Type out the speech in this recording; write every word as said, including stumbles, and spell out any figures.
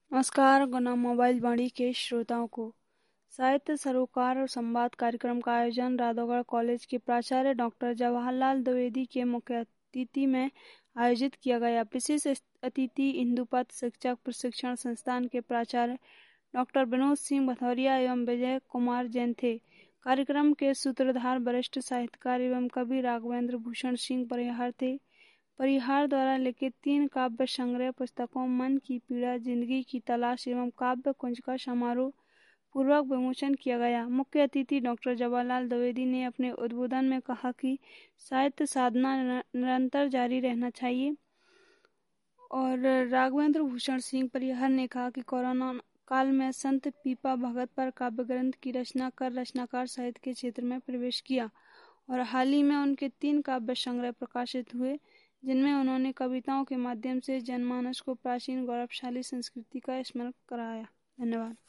नमस्कार। गुना मोबाइल वाणी के श्रोताओं को साहित्य सरोकार और संवाद कार्यक्रम का आयोजन राधौगढ़ कॉलेज के प्राचार्य डॉक्टर जवाहरलाल द्विवेदी के मुख्य अतिथि में आयोजित किया गया। विशेष अतिथि इंदुपथ शिक्षक प्रशिक्षण संस्थान के प्राचार्य डॉक्टर विनोद सिंह भथौरिया एवं विजय कुमार जैन थे। कार्यक्रम के सूत्रधार वरिष्ठ साहित्यकार एवं कवि राघवेंद्र भूषण सिंह परिहार थे। परिहार द्वारा लिखित तीन काव्य संग्रह पुस्तकों मन की पीड़ा, जिंदगी की तलाश एवं काव्य कुंज का समारोह पूर्वक विमोचन किया गया। मुख्य अतिथि डॉक्टर जवाहरलाल द्विवेदी ने अपने उद्बोधन में कहा कि साहित्य साधना निरंतर जारी रहना चाहिए और राघवेंद्र भूषण सिंह परिहार ने कहा कि कोरोना काल में संत पीपा भगत पर काव्य ग्रंथ की रचना कर रचनाकार साहित्य के क्षेत्र में प्रवेश किया और हाल ही में उनके तीन काव्य संग्रह प्रकाशित हुए, जिनमें उन्होंने कविताओं के माध्यम से जनमानस को प्राचीन गौरवशाली संस्कृति का स्मरण कराया। धन्यवाद।